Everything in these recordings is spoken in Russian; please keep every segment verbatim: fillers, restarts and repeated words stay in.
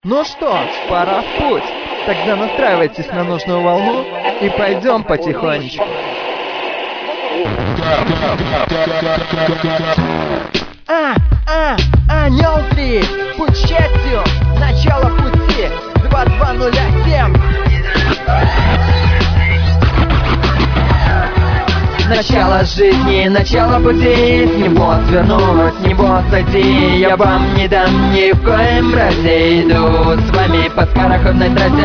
Ну что ж, пора в путь. Тогда настраивайтесь на нужную волну и пойдем потихонечку. А, а, Анёл три, путь к счастью, начало пути, два два ноль семь. Начало жизни, начало пути, с него свернуть, с него сойти. Я вам не дам ни в коем разе. Иду с вами по скороходной трассе.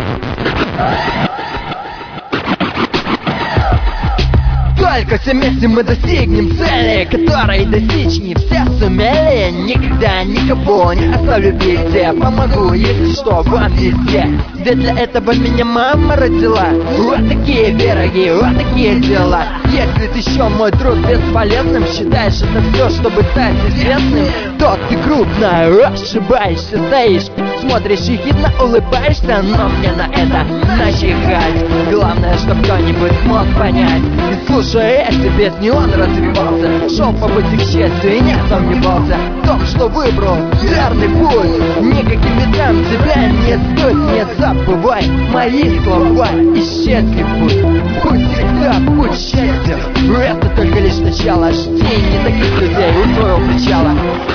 Только все вместе мы достигнем цели, которой достичь не все сумели. Никогда никого не оставлю в беде, помогу, если что, вам везде. Ведь для этого меня мама родила. Вот такие пироги, вот такие дела. Если ты еще мой труд бесполезным считаешь это все, чтобы стать известным, то ты крупно ошибаешься, стоишь, смотришь ехидно, улыбаешься, но мне на это начихать. Главное, чтоб кто-нибудь смог понять. И слушая эти песни, он развивался, шел по пути к счастью и не сомневался в том, что выбрал верный путь. Никаким ветрам тебя не сдуть, не забывай мои слова. Исчезли путь, путь всегда путь счастья. Это только лишь начало, жди не таких людей у своего причала.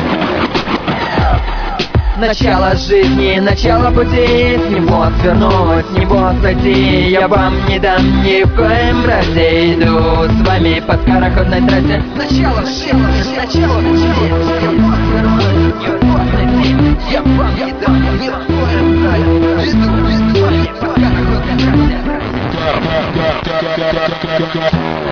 Начало жизни, начало пути, с него свернуть, с него сойти. Я вам не дам ни в коем разе. Иду с вами по скороходной трассе. Начало жизни, начало пути, с него свернуть, с него сойти. Я вам не дам ни в коем разе. Иду с вами по скороходной трассе.